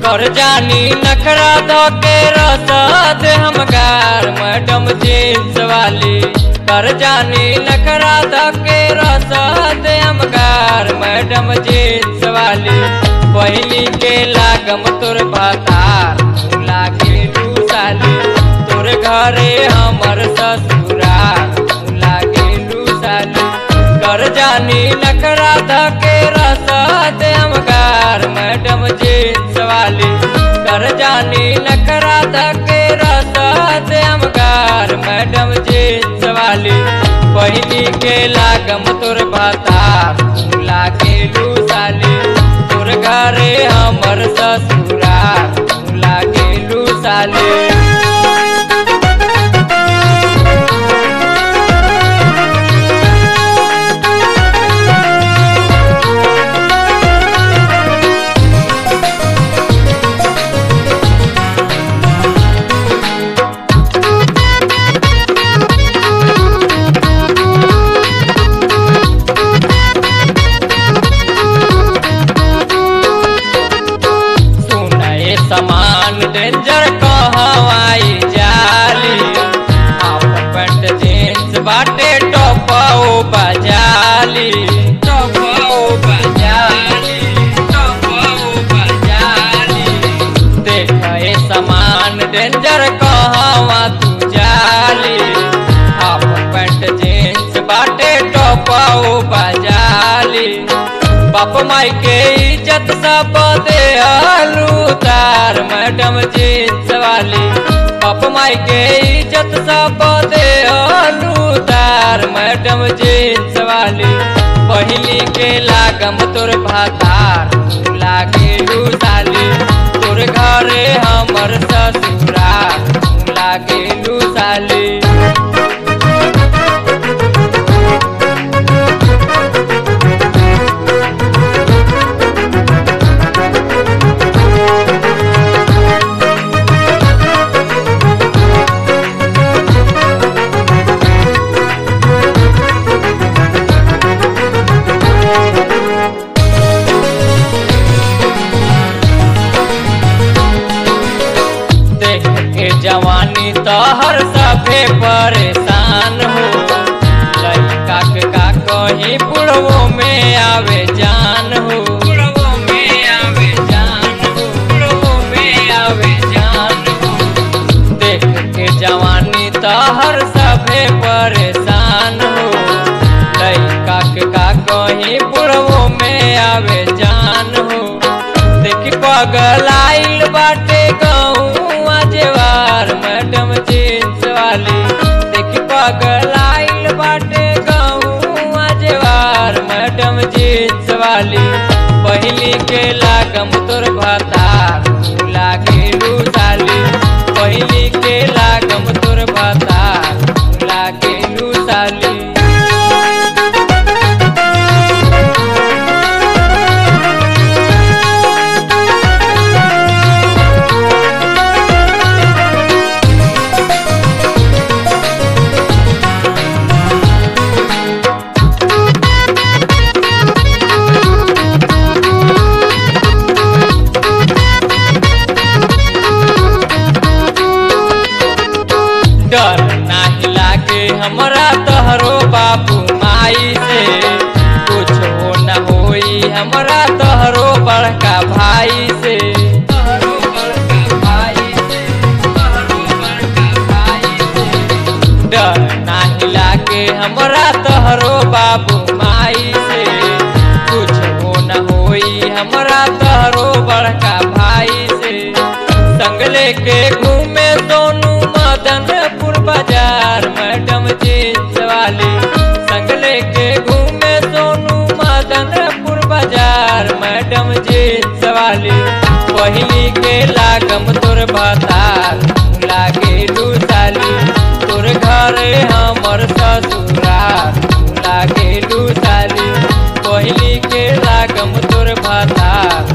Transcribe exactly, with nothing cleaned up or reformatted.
कर जानी नखरा धोके रसद हमगार मैडम जींस वाली। कर जानी नखरा धोके रसद हमगार मैडम जींस वाली। पहली के लागम तोर भातार लागे लू साली। तोर घरे हमर ससुराल लागे लू साली। कर जानी नखरा धोके रसद हमगार मैडम जींस वाली। कर जानी नखरा धोके रसद हमगार मैडम जींस वाली। पहली के लागम तोर भातार लागे लू साली। तोर घरे हमर ससुराल लागे लू साली। समान डेंजर कहवाई जाली। आउट पैंट जींस बाटे टॉपो बजाली। टॉपो बजाली टॉपो बजाली। देख ए समान डेंजर कहवा तू जाली। आउट पैंट जींस बाटे टॉपो बजाली। बाप माई के इज्जत सब दे तार मैडम जींस वाली। बाप माई के इज्जत सब दे तार मैडम जींस वाली। पहली के लागम तोर भातार लागे लू साली। तोर घरे हमर ससुराल लागे लू साली। जवानी तो हर सभे परेशान हो। लड़का के का कहीं बुढ़वो में आवे जान हो। बुढ़वो में आवे जान हो। बुढ़वो में आवे जान हो। देख के जवानी तो हर सभे परेशान हो। लड़का के का कहीं बुढ़वो में आवे जान हो। देख पगलाइल बाटे गहूँ जेवार मैडम जींस वाली। देख पगलाइल बाटे गहुआ जेवार मैडम जींस वाली। पहली के लागम तोर भातार लागे लू साली। पहली के लागम तोर भातार लागे लू साली। डर नाही लागे हमरा तोहरो बाबू माई से। कुछ हो न होई हमरा तोहरो बड़का भाई से। तोहरो बड़का भाई से। तोहरो बड़का भाई से। डर नाही लागे हमरा तोहरो बाबू माई से। कुछ हो न होई हमरा तोहरो बड़का भाई से। संग लेके घूमे सोनू मदनपुर बाजार मैडम जींस वाली। संग लेके घूमे सोनू मदनपुर बाजार मैडम जींस वाली। पहली के लागम तोर भातार लागे लू साली। तोर घरे हमर ससुराल लागे लू साली। पहली के लागम तोर भातार